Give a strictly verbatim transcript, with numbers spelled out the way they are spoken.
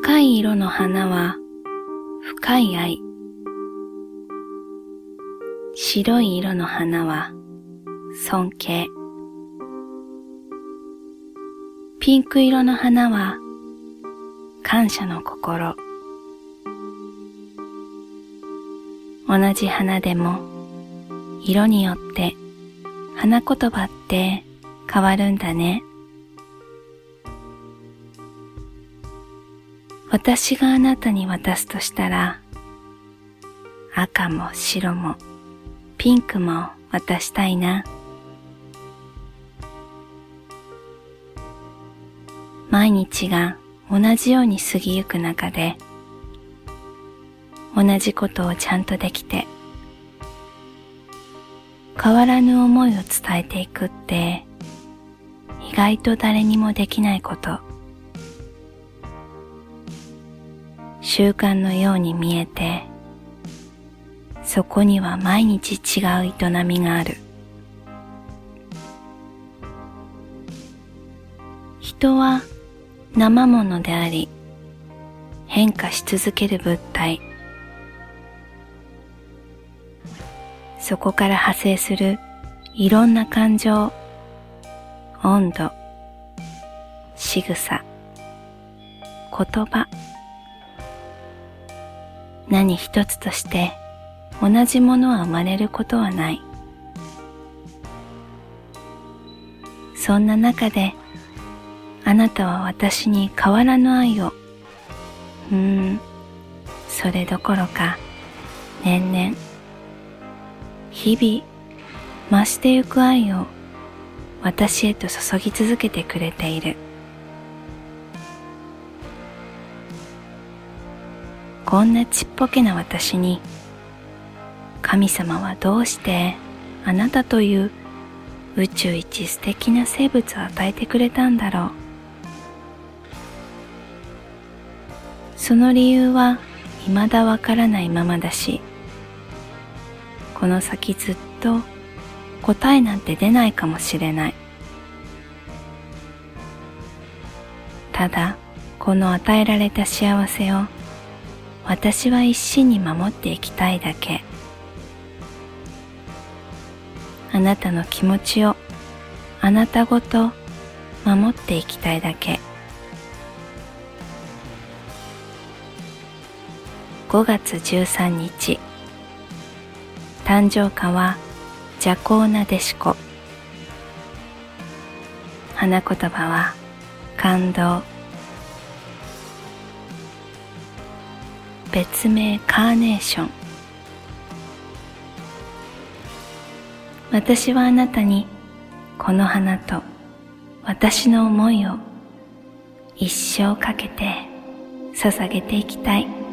赤い色の花は深い愛。白い色の花は尊敬。ピンク色の花は感謝の心。同じ花でも色によって花言葉って変わるんだね。私があなたに渡すとしたら、赤も白もピンクも渡したいな。毎日が同じように過ぎゆく中で、同じことをちゃんとできて、変わらぬ思いを伝えていくって、意外と誰にもできないこと。習慣のように見えて、そこには毎日違う営みがある。人は生ものであり、変化し続ける物体。そこから派生するいろんな感情、温度、仕草、言葉、何一つとして同じものは生まれることはない。そんな中であなたは私に変わらぬ愛を、うーん、それどころか年々、日々増してゆく愛を私へと注ぎ続けてくれている。こんなちっぽけな私に、神様はどうしてあなたという宇宙一素敵な生物を与えてくれたんだろう。その理由は未だわからないままだし、この先ずっと答えなんて出ないかもしれない。ただ、この与えられた幸せを私は一心に守っていきたいだけ。あなたの気持ちをあなたごと守っていきたいだけ。ごがつじゅうさんにち、誕生花はジャコウナデシコ。花言葉は感動。別名カーネーション。私はあなたにこの花と私の思いを一生かけて捧げていきたい。